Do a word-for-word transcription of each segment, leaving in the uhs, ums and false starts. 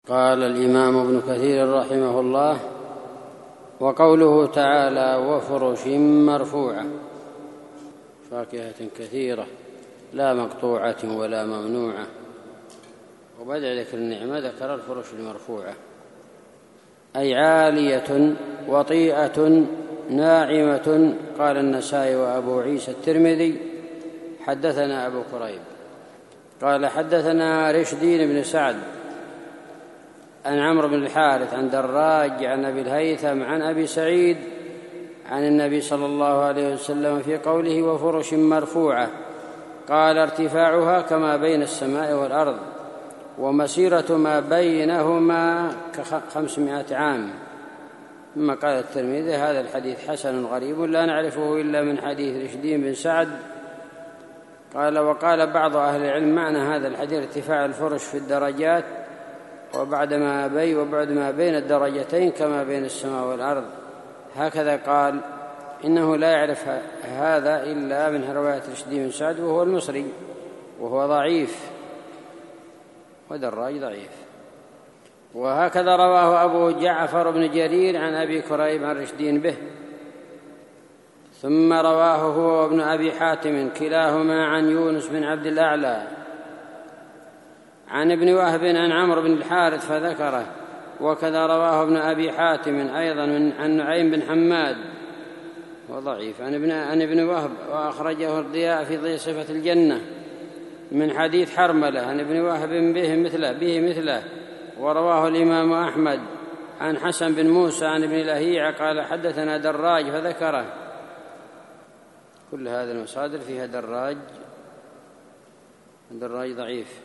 قال الإمام ابن كثير رحمه الله: وقوله تعالى: وفرش مرفوعة، فاكهة كثيرة لا مقطوعة ولا ممنوعة. وبدأ ذكر النعمة ذكر الفرش المرفوعة، أي عالية وطيئة ناعمة. قال النسائي وأبو عيسى الترمذي: حدثنا أبو كريب قال حدثنا رشدين بن سعد عن عمرو بن الحارث عن دراج عن أبي الهيثم عن أبي سعيد عن النبي صلى الله عليه وسلم في قوله: وفرش مرفوعة، قال: ارتفاعها كما بين السماء والأرض، ومسيرة ما بينهما كخمسمائة عام. ثم قال الترمذي: هذا الحديث حسن غريب لا نعرفه إلا من حديث رشدين بن سعد. قال: وقال بعض أهل العلم معنى هذا الحديث ارتفاع الفرش في الدرجات، وبعد ما بي وبعد ما بين الدرجتين كما بين السماء والأرض. هكذا قال. إنه لا يعرف هذا إلا من رواية رشدين بن سعد، وهو المصري، وهو ضعيف، ودراج ضعيف. وهكذا رواه أبو جعفر بن جرير عن أبي كريب عن رشدين به. ثم رواه هو وابن أبي حاتم كلاهما عن يونس بن عبد الأعلى عن ابن وهب عن عمرو بن الحارث فذكره. وكذا رواه ابن أبي حاتم أيضا من عن نعيم بن حماد وضعيف عن ابن, عن ابن وهب، وأخرجه الضياء في ضي صفة الجنة من حديث حرملة عن ابن وهب به مثله, به مثله. ورواه الإمام أحمد عن حسن بن موسى عن ابن لهيعة قال: حدثنا دراج فذكره. كل هذه المصادر فيها دراج دراج ضعيف.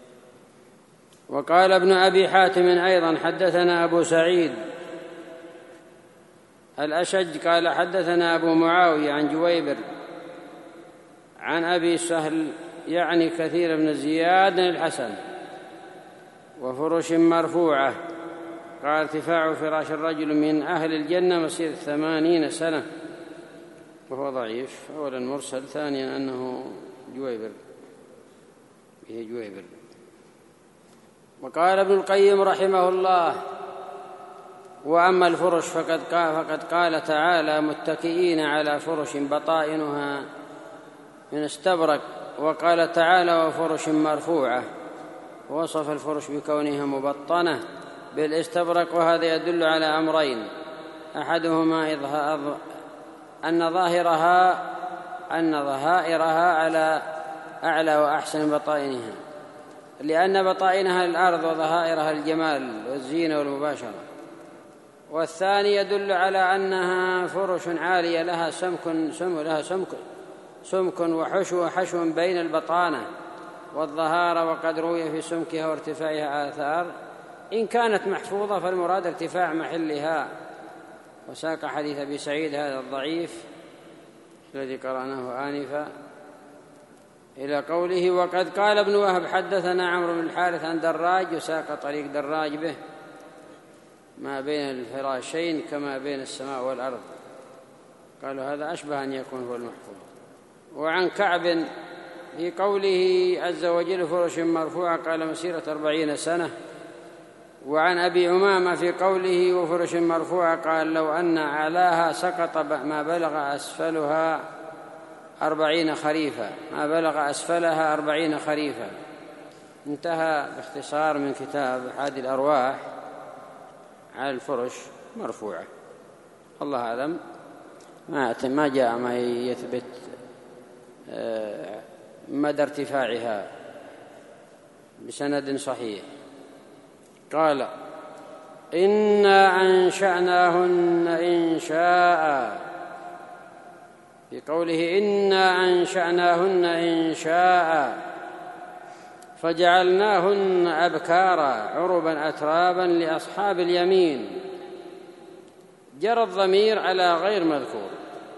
وقال ابن أبي حاتم أيضا: حدثنا أبو سعيد الأشج قال: حدثنا أبو معاوية عن جويبر عن أبي سهل يعني كثير بن زياد الحسن: وفرش مرفوعة، قال: ارتفاع فراش الرجل من أهل الجنة مسير ثمانين سنة. وهو ضعيف، أولا مرسل، ثانيا أنه جويبر به جويبر. وقال ابن القيم رحمه الله: وأما الفرش فقد قال, فقد قال تعالى: متكئين على فرش بطائنها من استبرق. وقال تعالى: وفرش مرفوعة، ووصف الفرش بكونها مبطنة بالاستبرق. وهذا يدل على أمرين: أحدهما إظهار أن ظاهرها أن ظهائرها على أعلى وأحسن بطائنها، لأن بطائنها الأرض وظهائرها الجمال والزينة والمباشرة. والثاني يدل على أنها فرش عالية لها سمك سم لها سمك سمك وحشو حشو بين البطانة والظهارة. وقد روي في سمكها وارتفاعها آثار. إن كانت محفوظة فالمراد ارتفاع محلها. وساق حديث أبي سعيد هذا الضعيف الذي قرأناه آنفا إلى قوله: وقد قال ابن وهب حدثنا عمرو بن الحارث عن دراج، وساق طريق دراج به: ما بين الفراشين كما بين السماء والأرض. قالوا هذا أشبه أن يكون هو المحفوظ. وعن كعب في قوله عز وجل: فرش مرفوعة، قال: مسيرة أربعين سنة. وعن أبي عمامة في قوله: وفرش مرفوعة، قال: لو أن أعلاها سقط ما بلغ أسفلها أربعين خريفا ما بلغ أسفلها أربعين خريفا. انتهى باختصار من كتاب حادي الأرواح على الفرش مرفوعة. الله أعلم، ما جاء ما يثبت مدى ارتفاعها بسند صحيح. قال: إنا أنشأناهن إنشاء، في قوله: إنا أنشأناهن إنشاء فجعلناهن أبكارا عربا أترابا لأصحاب اليمين. جرى الضمير على غير مذكور.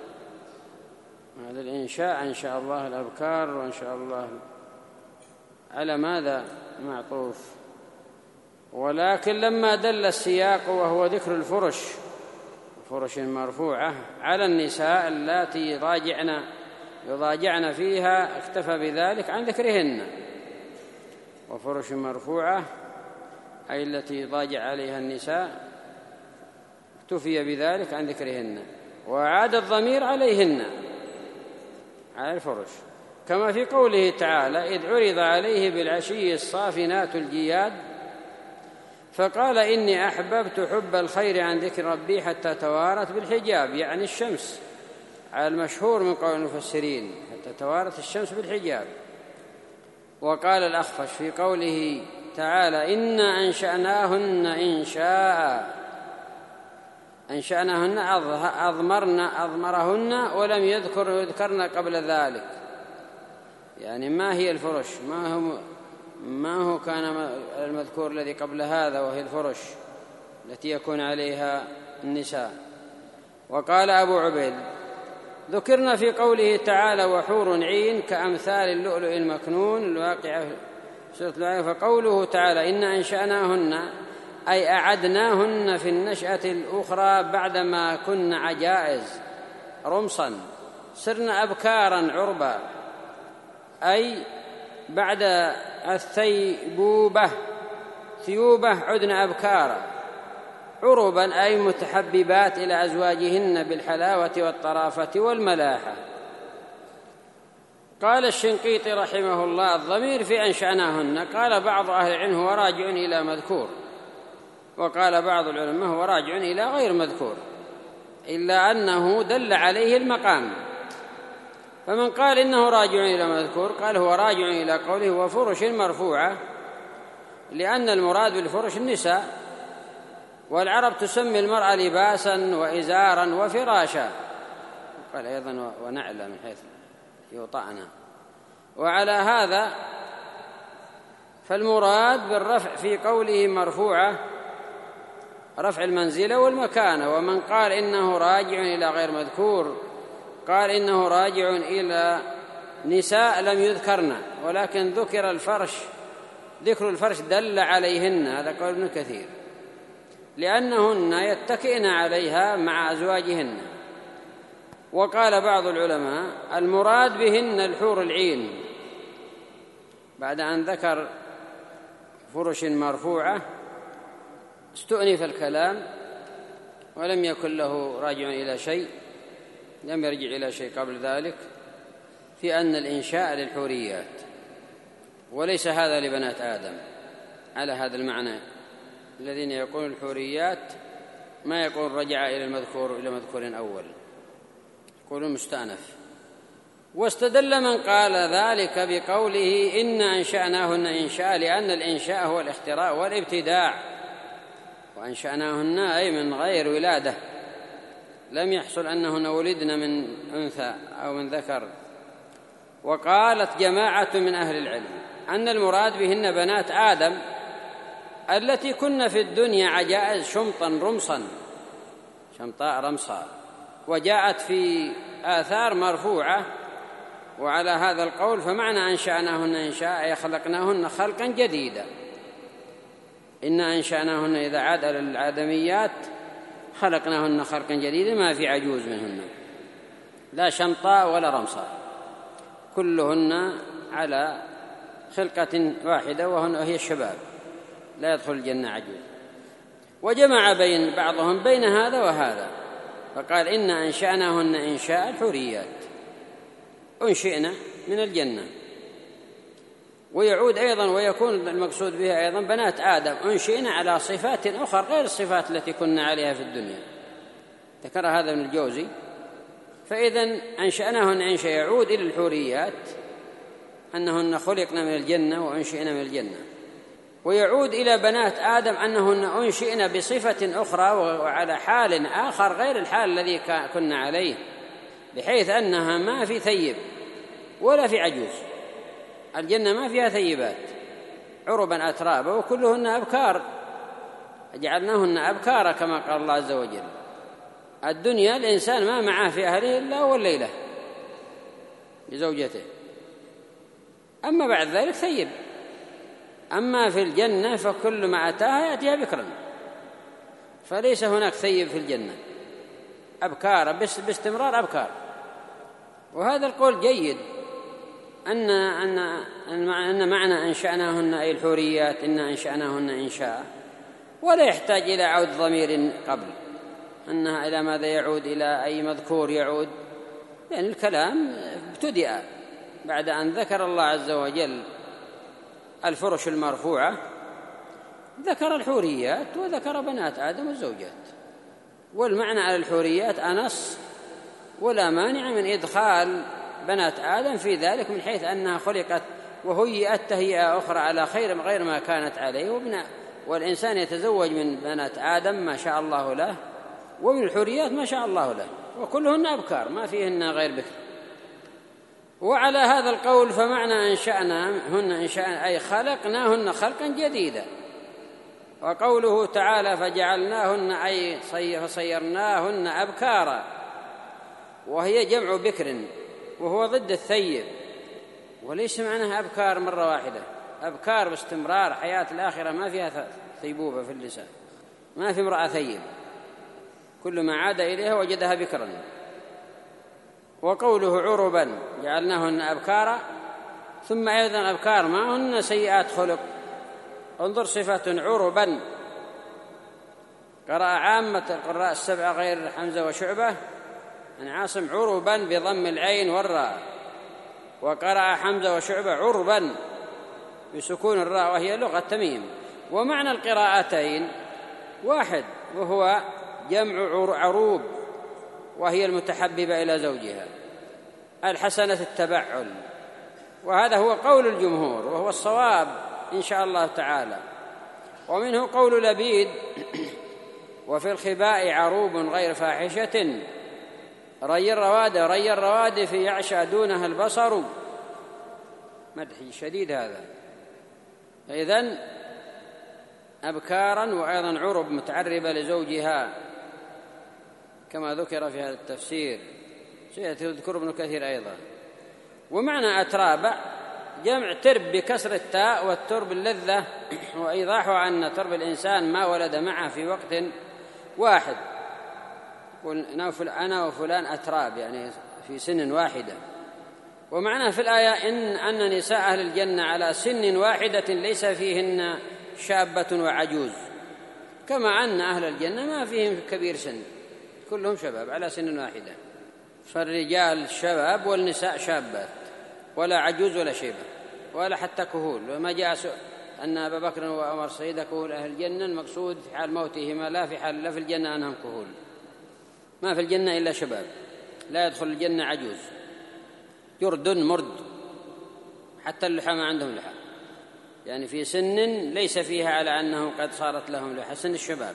هذا الإنشاء إن شاء الله الأبكار، وإن شاء الله على ماذا معطوف. ولكن لما دل السياق وهو ذكر الفرش فرش مرفوعة على النساء اللاتي يضاجعن يضاجعن فيها، اكتفى بذلك عن ذكرهن. وفرش مرفوعة أي التي ضاجع عليها النساء اكتفي بذلك عن ذكرهن، وعاد الضمير عليهن على الفرش، كما في قوله تعالى: إذ عرض عليه بالعشي الصافنات الجياد فقال إني أحببت حب الخير عن ذكر ربي حتى توارت بالحجاب، يعني الشمس على المشهور من قول المفسرين، حتى توارت الشمس بالحجاب. وقال الأخفش في قوله تعالى: إنا أنشأناهن إنشاء، أنشأناهن أضمرنا أضمرهن ولم يذكر يذكرن قبل ذلك، يعني ما هي الفرش، ما هو ما هو كان المذكور الذي قبل هذا وهي الفرش التي يكون عليها النساء. وقال أبو عبيد: ذكرنا في قوله تعالى: وحور عين كأمثال اللؤلؤ المكنون الواقع في سورة الآية. فقوله تعالى: إن أنشأناهن أي أعدناهن في النشأة الأخرى بعدما كن عجائز رمصا صرن أبكارا عربا، أي بعد الثيبوبة ثيوبة عدن أبكارا عربا، أي متحببات إلى أزواجهن بالحلاوة والطرافة والملاحة. قال الشنقيطي رحمه الله: الضمير في أنشأناهن، قال بعض أهل العلم هو راجع إلى مذكور، وقال بعض العلماء هو راجع إلى غير مذكور، إلا أنه دل عليه المقام. فمن قال إنه راجع إلى مذكور قال هو راجع إلى قوله: وفرش مرفوعة، لأن المراد بالفرش النساء، والعرب تسمي المرأة لباسا وإزارا وفراشا، قال أيضا ونعلة من حيث يوطأنا. وعلى هذا فالمراد بالرفع في قوله مرفوعة رفع المنزلة والمكانة. ومن قال إنه راجع إلى غير مذكور قال إنه راجع إلى نساء لم يذكرن، ولكن ذكر الفرش، ذكر الفرش دل عليهن، هذا قول ابن كثير، لأنهن يتكئن عليها مع أزواجهن. وقال بعض العلماء: المراد بهن الحور العين، بعد أن ذكر فرش مرفوعة استؤنف الكلام ولم يكن له راجع إلى شيء، لم يرجع إلى شيء قبل ذلك، في أن الإنشاء للحوريات وليس هذا لبنات آدم، على هذا المعنى. الذين يقولون الحوريات ما يقول رجع إلى المذكور إلى مذكور أول، يقولون مستأنف. واستدل من قال ذلك بقوله: إن أنشأناهن إنشاء، لأن الإنشاء هو الاختراع والابتداع، وأنشأناهن أي من غير ولادة، لم يحصل أنهن ولدن من أنثى أو من ذكر. وقالت جماعة من أهل العلم أن المراد بهن بنات آدم التي كن في الدنيا عجائز شمطا رمصا، شمطاء رمصا، وجاءت في آثار مرفوعة. وعلى هذا القول فمعنى أنشأناهن إنشاء أي خلقناهن خلقا جديدا. إن أنشأناهن إذا عاد للآدميات خلقناهن خلقا جديدا، ما في عجوز منهن، لا شمطاء ولا رمصاء، كلهن على خلقة واحدة وهي الشباب، لا يدخل الجنة عجوز. وجمع بين بعضهم بين هذا وهذا، فقال: إن أنشأناهن إنشاء الحوريات، أنشئنا من الجنة. ويعود أيضا ويكون المقصود بها أيضا بنات آدم أنشئنا على صفات أخرى غير الصفات التي كنا عليها في الدنيا، ذكر هذا ابن الجوزي. فإذن أنشأناهن إنشاء يعود إلى الحوريات، أنهن خلقنا من الجنة وأنشئنا من الجنة، ويعود إلى بنات آدم أنهن أنشئنا بصفة أخرى وعلى حال آخر غير الحال الذي كنا عليه، بحيث أنها ما في ثيب ولا في عجوز. الجنة ما فيها ثيبات، عربا أترابا، وكلهن أبكار، جعلناهن أبكارا كما قال الله عز وجل. الدنيا الإنسان ما معه في أهله إلا هو الليلة لزوجته، أما بعد ذلك ثيب. أما في الجنة فكل ما أتاها يأتيها بكرا، فليس هناك ثيب في الجنة، أبكار باستمرار أبكار. وهذا القول جيد، أن أن أن معنى أنشأناهن أي الحوريات، إن أنشأناهن إنشاء، ولا يحتاج إلى عود ضمير قبل أنها إلى ماذا يعود، إلى أي مذكور يعود، لأن يعني الكلام ابتدأ بعد أن ذكر الله عز وجل الفرش المرفوعة، ذكر الحوريات وذكر بنات آدم والزوجات، والمعنى على الحوريات أنص، ولا مانع من إدخال بنات آدم في ذلك من حيث أنها خلقت وهيئت تهيئة أخرى على خير غير ما كانت عليه، وابن والإنسان يتزوج من بنات آدم ما شاء الله له، ومن الحوريات ما شاء الله له، وكلهن أبكار ما فيهن غير بكر. وعلى هذا القول فمعنى أنشأناهن إنشاء أي خلقناهن خلقا جديدا. وقوله تعالى فجعلناهن أي فصيرناهن أبكارا، وهي جمع بكر وهو ضد الثيب، وليس معناها أبكار مرة واحدة، أبكار باستمرار، حياة الآخرة ما فيها ثيبوبة في اللسان، ما في امرأة ثيب، كل ما عاد إليها وجدها بكرا. وقوله عربا جعلناهن أبكارا، ثم أيضا أبكار ما هن سيئات خلق. انظر صفة عربا، قرأ عامة القراء السبعة غير حمزة وشعبة عن عاصم عربا بضم العين والراء، وقرأ حمزة وشعبة عربا بسكون الراء وهي لغة تميم. ومعنى القراءتين واحد، وهو جمع عروب، وهي المتحببة إلى زوجها الحسنة التبعل، وهذا هو قول الجمهور وهو الصواب إن شاء الله تعالى. ومنه قول لبيد وفي الخباء عروب غير فاحشة ري الرواد ري الرواد في يعشى دونها البصر، مدح شديد هذا. إذن أبكارا وأيضا عرب متعربة لزوجها كما ذكر في هذا التفسير، سيذكر ابن كثير أيضا. ومعنى أتراب جمع ترب بكسر التاء والترب اللذة، وإيضاحه أن ترب الإنسان ما ولد معه في وقت واحد، أنا وفلان أتراب يعني في سن واحدة. ومعنى في الآية إن أن نساء أهل الجنة على سن واحدة ليس فيهن شابة وعجوز، كما أن أهل الجنة ما فيهم كبير سن، كلهم شباب على سن واحدة، فالرجال شباب والنساء شابات، ولا عجوز ولا شيبة ولا حتى كهول. وما جاء أن أبا بكر وعمر سيد كهول أهل الجنة، المقصود في حال موتهما لا في حال لا في الجنة أنهم كهول، ما في الجنة إلا شباب، لا يدخل الجنة عجوز جرد مرد، حتى اللحى ما عندهم لحى، يعني في سن ليس فيها على أنه قد صارت لهم لحى، سن الشباب.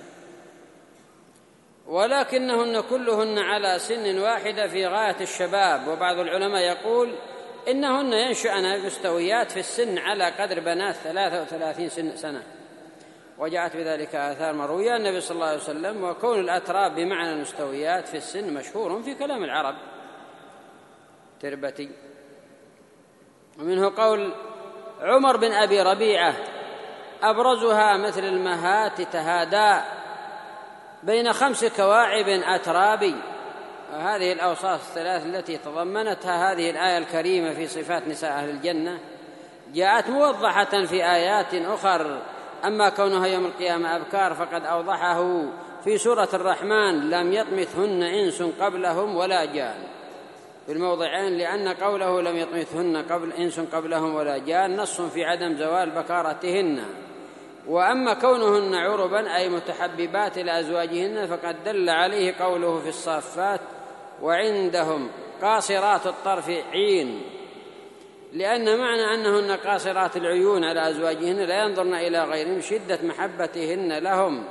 ولكنهن كلهن على سن واحدة في غاية الشباب. وبعض العلماء يقول إنهن ينشأن مستويات في السن على قدر بنات ثلاثة وثلاثين سنة، وجاءت بذلك آثار مروية النبي صلى الله عليه وسلم. وكون الأتراب بمعنى المستويات في السن مشهور في كلام العرب تربتي. ومنه قول عمر بن أبي ربيعة أبرزها مثل المهات تهادى بين خمس كواعب أترابي. وهذه الأوصاف الثلاث التي تضمنتها هذه الآية الكريمة في صفات نساء أهل الجنة جاءت موضحة في آيات أخر. أما كونها يوم القيامة أبكار فقد أوضحه في سورة الرحمن لم يطمثهن إنس قبلهم ولا جان في الموضعين، لأن قوله لم يطمثهن قبل إنس قبلهم ولا جان نص في عدم زوال بكارتهن. وأما كونهن عربا أي متحببات إلى أزواجهن فقد دل عليه قوله في الصافات وعندهم قاصرات الطرف عين، لأن معنى أنهن قاصرات العيون على أزواجهن لا ينظرن إلى غيرهم شدة محبتهن لهم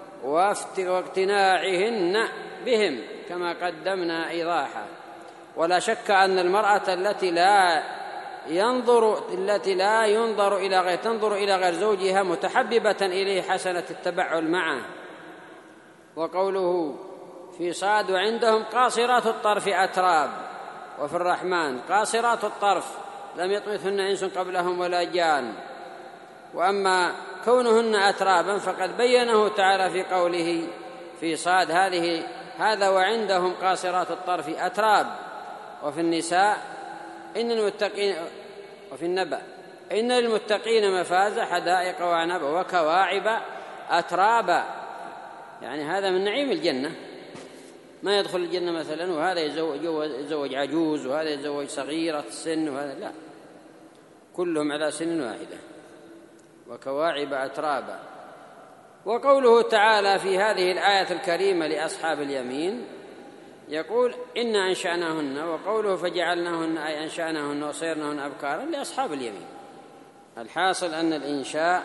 واقتناعهن بهم كما قدمنا إيضاحا. ولا شك أن المرأة التي لا ينظر التي لا ينظر إلى غير تنظر إلى غير زوجها متحببة إليه حسنة التبعل معه. وقوله في صاد وعندهم قاصرات الطرف أتراب، وفي الرحمن قاصرات الطرف لم يطمثهن إنس قبلهم ولا جان. وأما كونهن أترابا فقد بينه تعالى في قوله في صاد هذه هذا وعندهم قاصرات الطرف أتراب. وفي النساء إن المتقين وفي النبأ إن للمتقين مفازة حدائق وعنب وكواعب أترابا، يعني هذا من نعيم الجنة. ما يدخل الجنة مثلا وهذا يتزوج عجوز وهذا يتزوج صغيرة السن وهذا لا، كلهم على سن واحدة. وكواعب أترابا. وقوله تعالى في هذه الآية الكريمة لأصحاب اليمين يقول إنا أنشأناهن، وقوله فجعلناهن أي أنشأناهن وصيرناهن أبكارا لأصحاب اليمين. الحاصل أن الإنشاء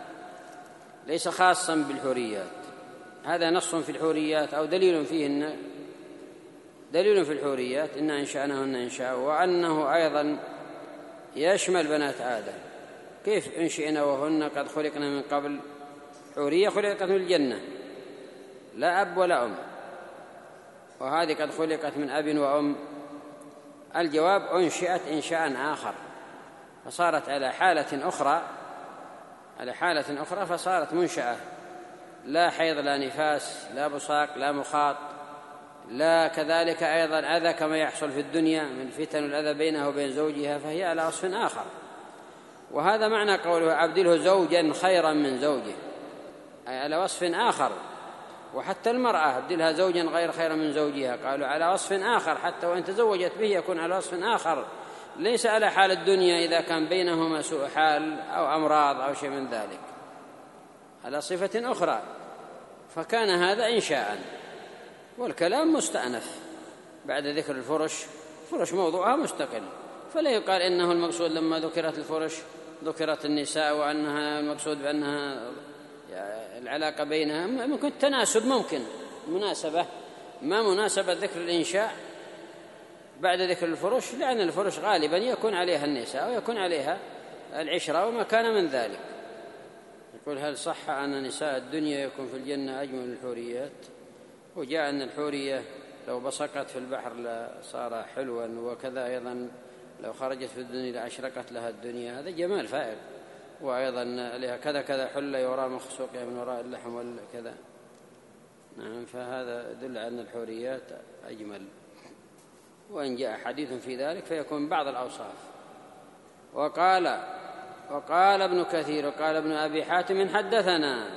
ليس خاصا بالحوريات، هذا نص في الحوريات أو دليل فيهن، دليل في الحوريات إنا أنشأناهن إنشاء، وأنه أيضا يشمل بنات آدم. كيف انشئنا وهن قد خلقنا من قبل؟ حورية خلقت من الجنة لا أب ولا أم، وهذه قد خلقت من أب وأم. الجواب أنشئت إنشاء آخر فصارت على حالة أخرى، على حالة أخرى فصارت منشأة، لا حيض لا نفاس لا بصاق لا مخاط، لا كذلك أيضا أذى كما يحصل في الدنيا من فتن الأذى بينها وبين زوجها، فهي على وصف آخر. وهذا معنى قوله أبدله زوجا خيرا من زوجه، أي على وصف آخر. وحتى المرأة أبدلها زوجا غير خيرا من زوجها، قالوا على وصف آخر، حتى وإن تزوجت به يكون على وصف آخر، ليس على حال الدنيا إذا كان بينهما سوء حال أو أمراض أو شيء من ذلك، على صفة أخرى. فكان هذا إنشاء. والكلام مستأنف بعد ذكر الفرش، فرش موضوعها مستقل، فلا يقال إنه المقصود لما ذكرت الفرش ذكرت النساء وأنها المقصود بأنها العلاقة بينها. ممكن التناسب، ممكن مناسبة، ما مناسبة ذكر الإنشاء بعد ذكر الفرش، لأن الفرش غالبا يكون عليها النساء ويكون عليها العشرة وما كان من ذلك. يقول هل صح أن نساء الدنيا يكون في الجنة أجمل الحوريات؟ وجاء أن الحورية لو بصقت في البحر لصار حلوا، وكذا أيضا لو خرجت في الدنيا لأشرقت لها الدنيا، هذا جمال فائق. وأيضا لها كذا كذا حلة يرى مخسوقها من وراء اللحم والكذا. نعم، فهذا يدل على أن الحوريات أجمل، وإن جاء حديث في ذلك فيكون بعض الأوصاف. وقال وقال ابن كثير وقال ابن أبي حاتم حدثنا،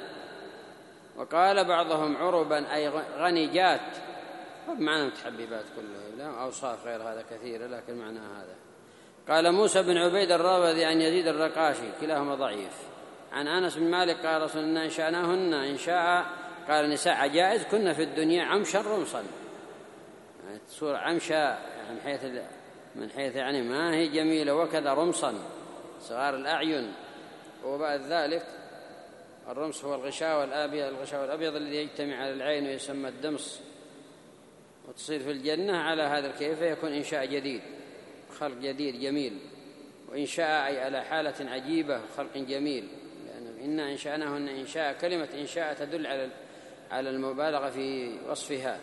وقال بعضهم عربا أي غنيجات، بمعنى متحببات كلها، لا أوصاف غير هذا كثيرة لكن معنى هذا. قال موسى بن عبيد الرابذي عن يزيد الرقاشي كلاهما ضعيف، عن أنس بن مالك قال رسول الله إنشأناهن إنشاء، قال نساء عجائز كنا في الدنيا عمشا رمصا، يعني تصور عمشا يعني من حيث من حيث يعني ما هي جميلة، وكذا رمصا صغار الأعين. وبعد ذلك الرمص هو الغشاء والأبيض، الغشاء والأبيض الذي يجتمع على العين ويسمى الدمص، وتصير في الجنة على هذا الكيف يكون إنشاء جديد، خلق جديد جميل. وإنشاء أي على حالة عجيبة، خلق جميل، لأن إنا إنشأناهن إنشاء، كلمة إنشاء تدل على على المبالغة في وصفها.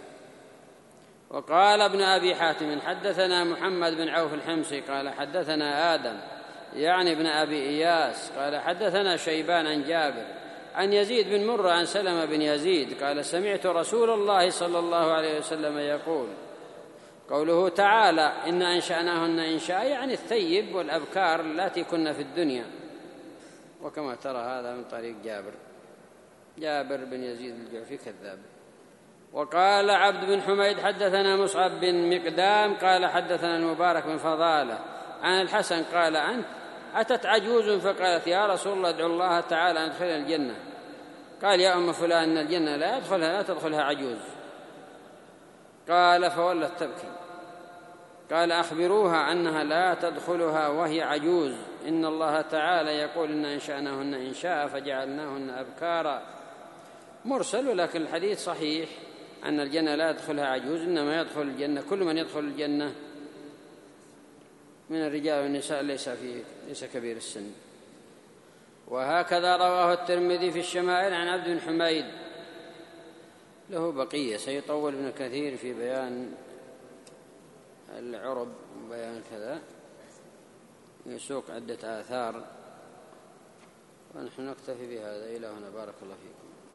وقال ابن أبي حاتم حدثنا محمد بن عوف الحمصي قال حدثنا آدم يعني ابن أبي إياس قال حدثنا شيبان عن جابر عن يزيد بن مرة عن سلمة بن يزيد قال سمعت رسول الله صلى الله عليه وسلم يقول، قوله تعالى إنا أنشأناهن إنشاء يعني الثيب والأبكار التي كنا في الدنيا. وكما ترى هذا من طريق جابر جابر بن يزيد الجعفي كذاب. وقال عبد بن حميد حدثنا مصعب بن مقدام قال حدثنا المبارك بن فضالة عن الحسن قال أنت أتت عجوز فقالت يا رسول الله ادعو الله تعالى أن يدخلنا الجنة. قال يا أم فلان إن الجنة لا يدخلها لا تدخلها عجوز. قال فولت تبكي. قال أخبروها أنها لا تدخلها وهي عجوز، إن الله تعالى يقول إن أنشأناهن إنشاء فجعلناهن أبكارا. مرسل، ولكن الحديث صحيح أن الجنة لا يدخلها عجوز، إنما يدخل الجنة كل من يدخل الجنة من الرجال والنساء ليس فيه ليس كبير السن. وهكذا رواه الترمذي في الشمائل عن عبد بن حميد، له بقية سيطول ابن كثير في بيان العرب وبيان كذا، يسوق عدة آثار، ونحن نكتفي بهذا. إلى هنا، بارك الله فيكم.